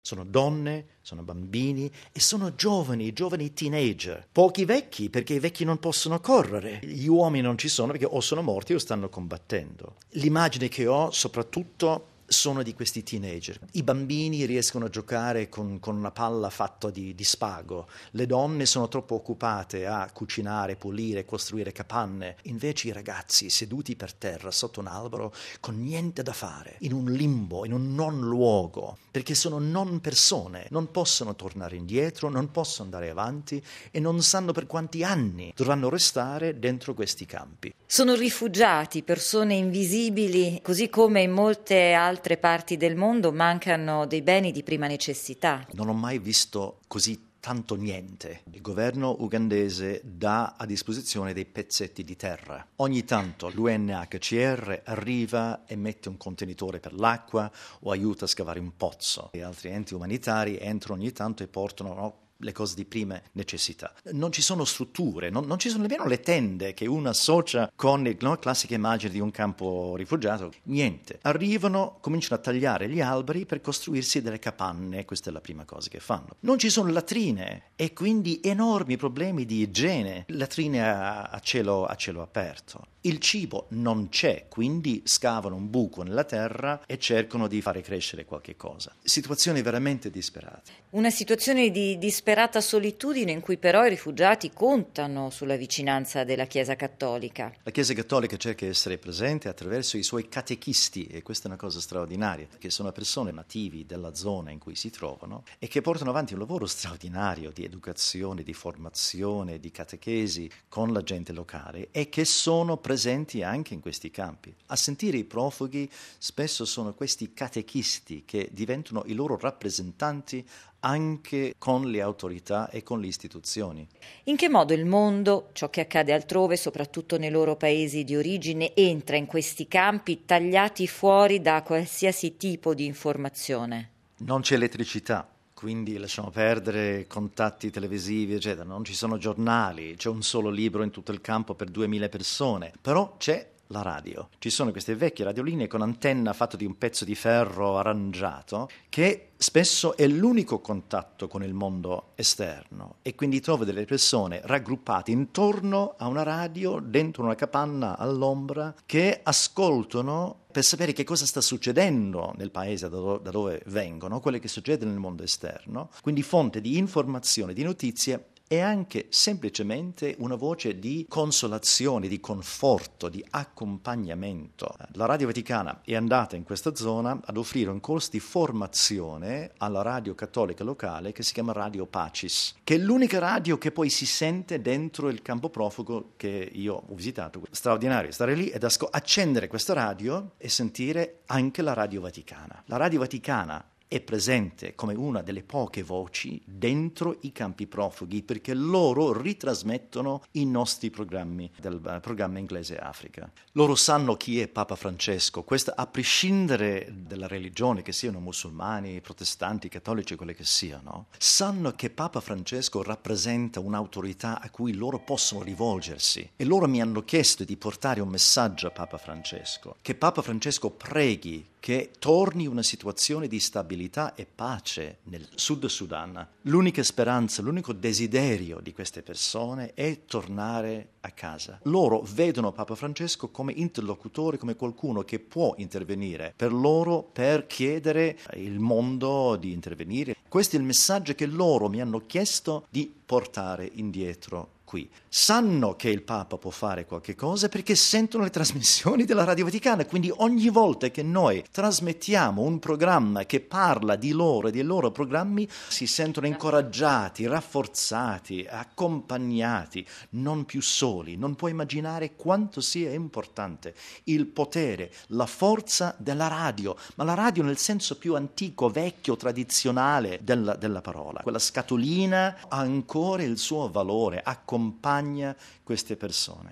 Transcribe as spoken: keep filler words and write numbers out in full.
Sono donne, sono bambini e sono giovani, giovani teenager. Pochi vecchi, perché i vecchi non possono correre. Gli uomini non ci sono perché o sono morti o stanno combattendo. L'immagine che ho soprattutto sono di questi teenager. I bambini riescono a giocare con, con una palla fatta di, di spago. Le donne sono troppo occupate a cucinare, pulire, costruire capanne. Invece i ragazzi seduti per terra sotto un albero con niente da fare, in un limbo, in un non luogo, perché sono non persone, non possono tornare indietro, non possono andare avanti e non sanno per quanti anni dovranno restare dentro questi campi. Sono rifugiati, persone invisibili, così come in molte altre parti del mondo mancano dei beni di prima necessità. Non ho mai visto così tanto niente. Il governo ugandese dà a disposizione dei pezzetti di terra. Ogni tanto l'U N H C R arriva e mette un contenitore per l'acqua o aiuta a scavare un pozzo. E altri enti umanitari entrano ogni tanto e portano, no, le cose di prima necessità. Non ci sono strutture, non, non ci sono nemmeno le tende che uno associa con le no, classiche immagini di un campo rifugiato. Niente. Arrivano, cominciano a tagliare gli alberi per costruirsi delle capanne, questa è la prima cosa che fanno. Non ci sono latrine e quindi enormi problemi di igiene, latrine a, a, cielo, a cielo aperto. Il cibo non c'è, quindi scavano un buco nella terra e cercano di fare crescere qualche cosa. Situazioni veramente disperate. Una situazione di disperata solitudine in cui però i rifugiati contano sulla vicinanza della Chiesa Cattolica. La Chiesa Cattolica cerca di essere presente attraverso i suoi catechisti e questa è una cosa straordinaria, che sono persone nativi della zona in cui si trovano e che portano avanti un lavoro straordinario di educazione, di formazione, di catechesi con la gente locale e che sono presenti anche in questi campi. A sentire i profughi spesso sono questi catechisti che diventano i loro rappresentanti anche con le autorità e con le istituzioni. In che modo il mondo, ciò che accade altrove, soprattutto nei loro paesi di origine, entra in questi campi tagliati fuori da qualsiasi tipo di informazione? Non c'è elettricità. Quindi lasciamo perdere contatti televisivi, eccetera. Non ci sono giornali, c'è un solo libro in tutto il campo per duemila persone, però c'è la radio. Ci sono queste vecchie radiolinee con antenna fatta di un pezzo di ferro arrangiato che spesso è l'unico contatto con il mondo esterno e quindi trovo delle persone raggruppate intorno a una radio dentro una capanna all'ombra che ascoltano per sapere che cosa sta succedendo nel paese da, do- da dove vengono, quello che succede nel mondo esterno, quindi fonte di informazione, di notizie e anche semplicemente una voce di consolazione, di conforto, di accompagnamento. La Radio Vaticana è andata in questa zona ad offrire un corso di formazione alla radio cattolica locale che si chiama Radio Pacis, che è l'unica radio che poi si sente dentro il campo profugo che io ho visitato. Straordinario stare lì ed asco- accendere questa radio e sentire anche la Radio Vaticana. La Radio Vaticana è presente come una delle poche voci dentro i campi profughi perché loro ritrasmettono i nostri programmi del programma inglese Africa. Loro sanno chi è Papa Francesco, questo a prescindere dalla religione, che siano musulmani, protestanti, cattolici, quelle che siano, sanno che Papa Francesco rappresenta un'autorità a cui loro possono rivolgersi e loro mi hanno chiesto di portare un messaggio a Papa Francesco, che Papa Francesco preghi che torni una situazione di stabilità e pace nel Sud Sudan. L'unica speranza, l'unico desiderio di queste persone è tornare a casa. Loro vedono Papa Francesco come interlocutore, come qualcuno che può intervenire per loro per chiedere al mondo di intervenire. Questo è il messaggio che loro mi hanno chiesto di portare indietro qui. Sanno che il Papa può fare qualche cosa perché sentono le trasmissioni della Radio Vaticana, quindi ogni volta che noi trasmettiamo un programma che parla di loro e dei loro programmi si sentono incoraggiati, rafforzati, accompagnati, non più soli. Non puoi immaginare quanto sia importante il potere, la forza della radio, ma la radio nel senso più antico, vecchio, tradizionale della, della parola. Quella scatolina ha ancora il suo valore, accompagna queste persone.